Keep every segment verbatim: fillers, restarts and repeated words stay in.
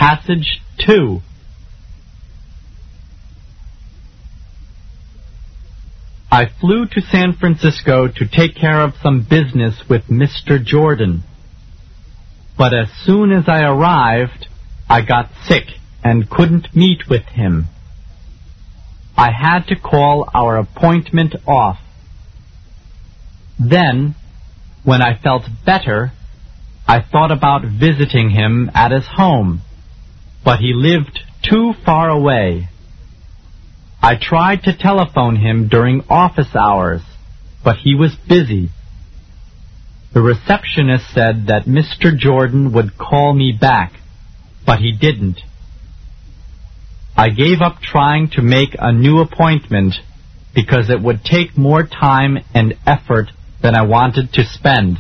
Passage two. I flew to San Francisco to take care of some business with Mister Jordan. But as soon as I arrived, I got sick and couldn't meet with him. I had to call our appointment off. Then, when I felt better, I thought about visiting him at his home, but he lived too far away. I tried to telephone him during office hours, but he was busy. The receptionist said that Mister Jordan would call me back, but he didn't. I gave up trying to make a new appointment because it would take more time and effort than I wanted to spend.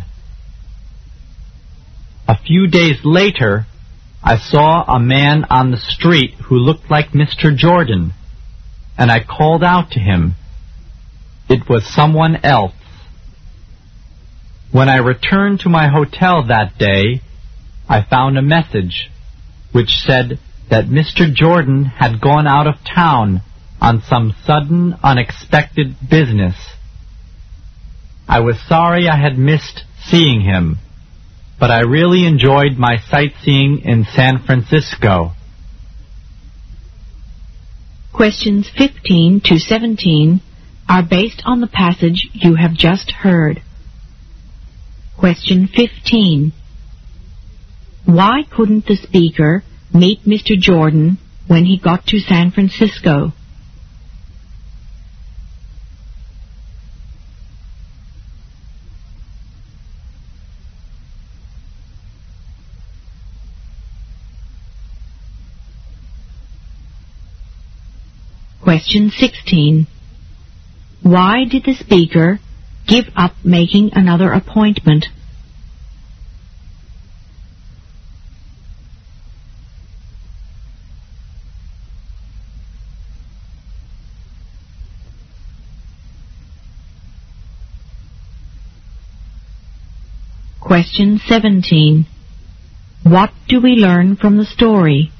A few days later, I saw a man on the street who looked like Mister Jordan, and I called out to him. It was someone else. When I returned to my hotel that day, I found a message which said that Mister Jordan had gone out of town on some sudden, unexpected business. I was sorry I had missed seeing him, but I really enjoyed my sightseeing in San Francisco. Questions fifteen to seventeen are based on the passage you have just heard. Question fifteen. Why couldn't the speaker meet Mister Jordan when he got to San Francisco? Question sixteen. Why did the speaker give up making another appointment? Question seventeen. What do we learn from the story?